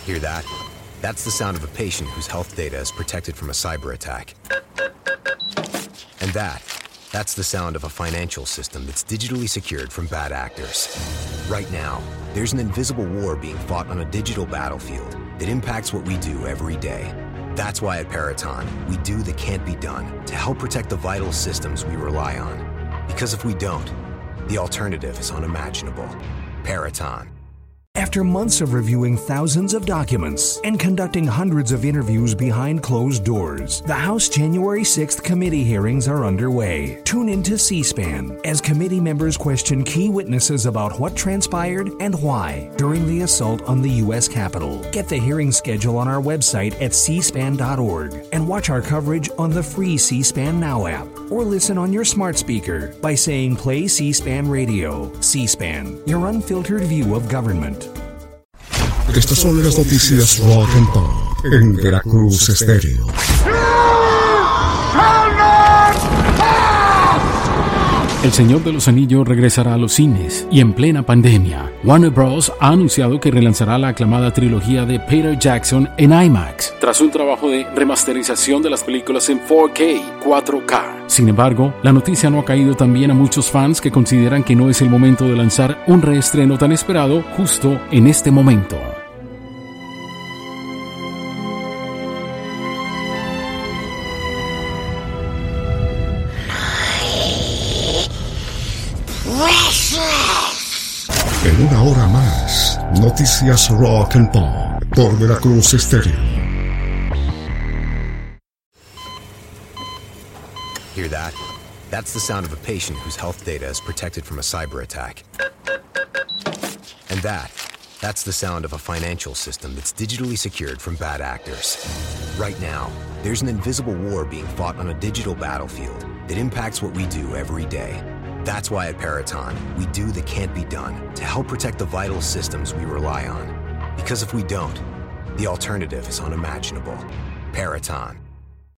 Hear that? That's the sound of a patient whose health data is protected from a cyber attack. And that's the sound of a financial system that's digitally secured from bad actors. Right now, there's an invisible war being fought on a digital battlefield that impacts what we do every day. That's why at Peraton, we do the can't be done to help protect the vital systems we rely on. Because if we don't, the alternative is unimaginable. Peraton. After months of reviewing thousands of documents and conducting hundreds of interviews behind closed doors, the House January 6th committee hearings are underway. Tune into C-SPAN as committee members question key witnesses about what transpired and why during the assault on the U.S. Capitol. Get the hearing schedule on our website at cspan.org and watch our coverage on the free C-SPAN Now app or listen on your smart speaker by saying Play C-SPAN Radio. C-SPAN, your unfiltered view of government. Estas son las noticias Rock and Pop en Veracruz Estéreo. El Señor de los Anillos regresará a los cines y en plena pandemia, Warner Bros. Ha anunciado que relanzará la aclamada trilogía de Peter Jackson en IMAX, tras un trabajo de remasterización de las películas en 4K, 4K. Sin embargo, la noticia no ha caído tan bien a muchos fans que consideran que no es el momento de lanzar un reestreno tan esperado justo en este momento. En una hora más, noticias Rock and Pop por Veracruz Estéreo. Hear that? That's the sound of a patient whose health data is protected from a cyber attack. And that's the sound of a financial system that's digitally secured from bad actors. Right now, there's an invisible war being fought on a digital battlefield that impacts what we do every day. That's why at Peraton, we do the can't be done to help protect the vital systems we rely on. Because if we don't, the alternative is unimaginable. Peraton.